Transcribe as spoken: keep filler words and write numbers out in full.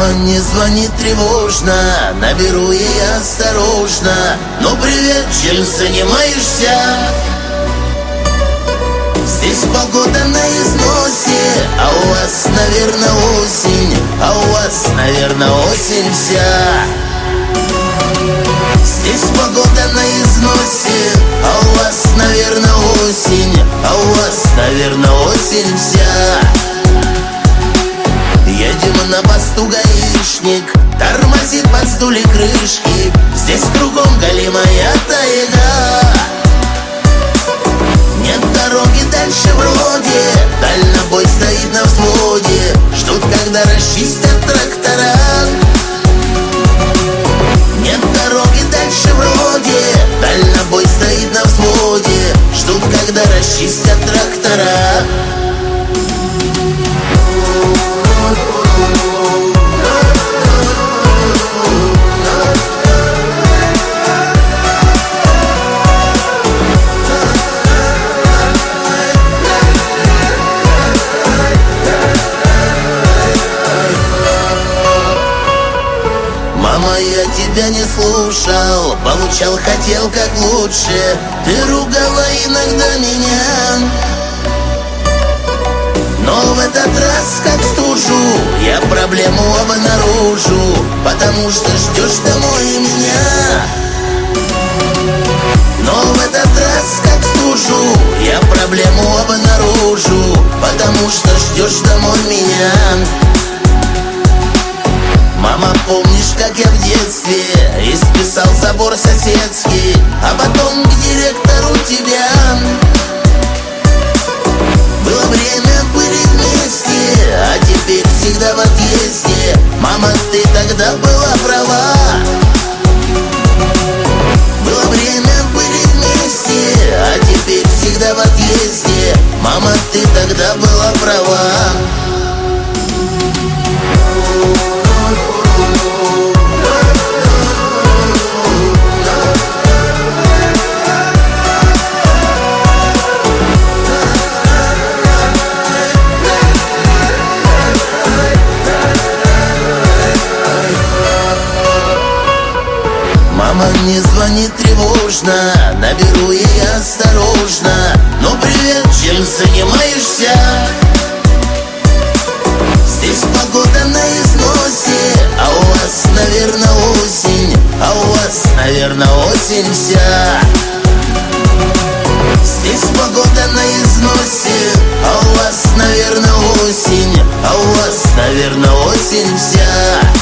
Мама не звонит тревожно, наберу ей осторожно. Ну привет, чем занимаешься? Здесь погода на износе, а у вас, наверное, осень. А у вас, наверное, осень вся. Здесь погода на износе, а у вас, наверное, осень. А у вас, наверное, осень вся. Едем на посту гаишник, тормозит под стуле крышки. Здесь кругом голимая тайга. Нет дороги дальше вроде, дальнобой стоит на взводе. Ждут, когда расчистят трактора. Нет дороги дальше вроде, дальнобой стоит на взводе. Ждут, когда расчистят трактора. Мама, я тебя не слушал, получал, хотел как лучше. Ты ругала иногда меня, но в этот раз, как стужу, я проблему обнаружу, потому что ждешь домой меня. Но в этот раз, как стужу, я проблему обнаружу, потому что ждешь домой меня. Мама, помнишь, как я в детстве исписал забор соседский, а потом к директору тебя? Было время, были вместе, а теперь всегда в отъезде. Мама, ты тогда была права. Было время, были вместе, а теперь всегда в отъезде. Мама, ты тогда была права. Мама не звонит тревожно, наберу ей осторожно. Ну привет, чем занимаешься? Здесь погода на износе, а у вас, наверное, осень. А у вас, наверное, осень вся. Здесь погода на износе, а у вас, наверное, осень. А у вас, наверное, осень вся.